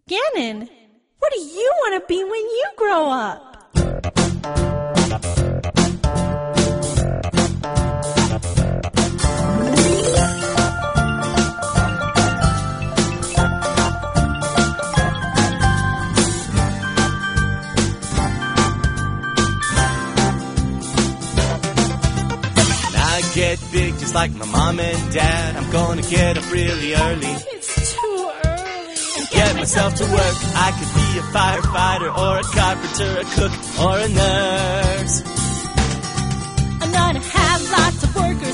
Gannon, what do you want to be when you grow up? Get big just like my mom and dad. I'm gonna get up really early. It's too early. Get myself to work. I could be a firefighter or a carpenter, a cook or a nurse. I'm gonna have lots of workers